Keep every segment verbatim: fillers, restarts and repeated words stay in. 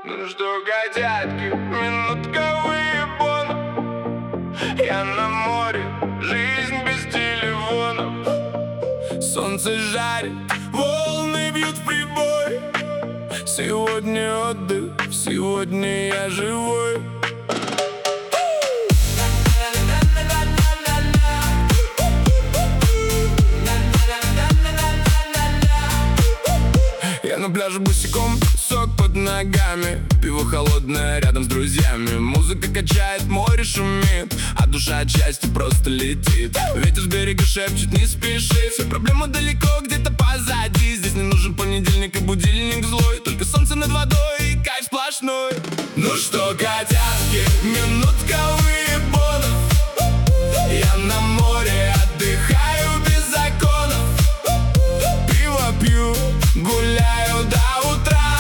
Ну что, котятки, минутка выебона. Я на море, жизнь без телефонов. Солнце жарит, волны бьют в прибой. Сегодня отдых, сегодня я живой. Я на пляже босиком, сок под ногами, пиво холодное рядом с друзьями. Музыка качает, море шумит, а душа от счастья просто летит. Ветер с берега шепчет, не спеши, все проблемы далеко, где-то позади. Здесь не нужен понедельник и будильник злой, только солнце над водой и кайф сплошной. Ну что, котятки, минутка выебонов. Я на море отдыхаю без законов. Пиво пью, гуляю до утра.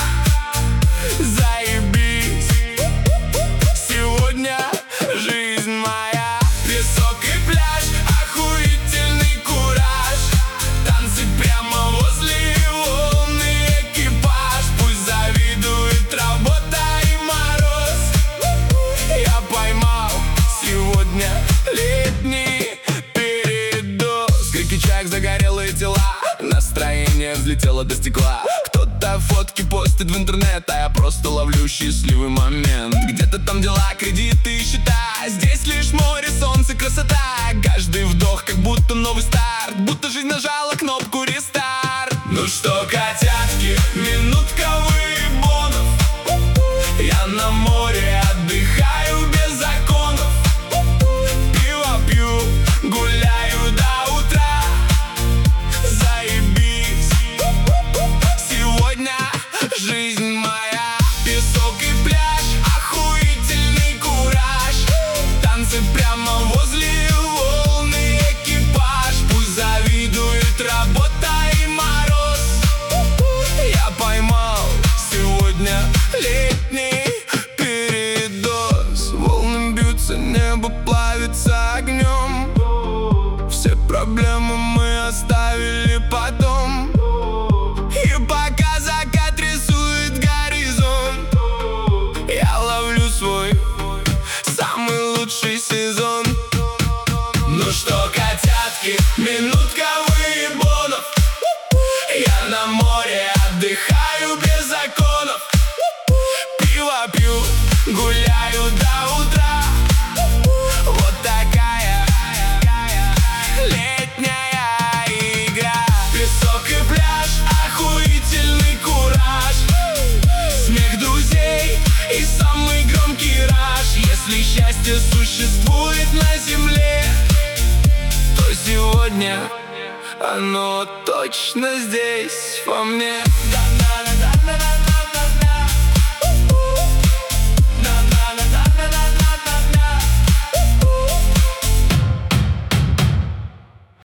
Заебись, сегодня жизнь моя. Песок и пляж, охуительный кураж. Танцы прямо возле волн и экипаж. Пусть завидует работа и мороз. Я поймал сегодня летний передоз. Крики чаек, загорелые тела, настроение взлетело до стекла. Кто-то фотки постит в интернет, а я просто ловлю счастливый момент. Где-то там дела, кредиты и счета, здесь лишь море, солнце, красота. Каждый вдох как будто новый старт, будто жизнь нажала кнопку рестарт. Ну что, котятки, минутка выебонов. Я на море отдыхаю без законов. Пиво пью, гуляю до утра. Заебись, сегодня жизнь моя. Песок и пляж, охуительный кураж. Танцы прямо возле волн и экипаж. Пусть завидует работа и мороз. Я поймал сегодня летний передоз. Волны бьются, небо плавится огнем. Все проблемы мы оставили потом. И пока закат рисует горизонт, я ловлю свой самый лучший сезон. Ну что, котятки, минутка выебонов. Я на море отдыхаю без законов. Пиво пью, гуляю до утра. Вот такая летняя игра. Песок и пляж, охуительный кураж. Смех друзей и самый громкий раж. Если счастье существует на земле, то сегодня оно точно здесь во мне.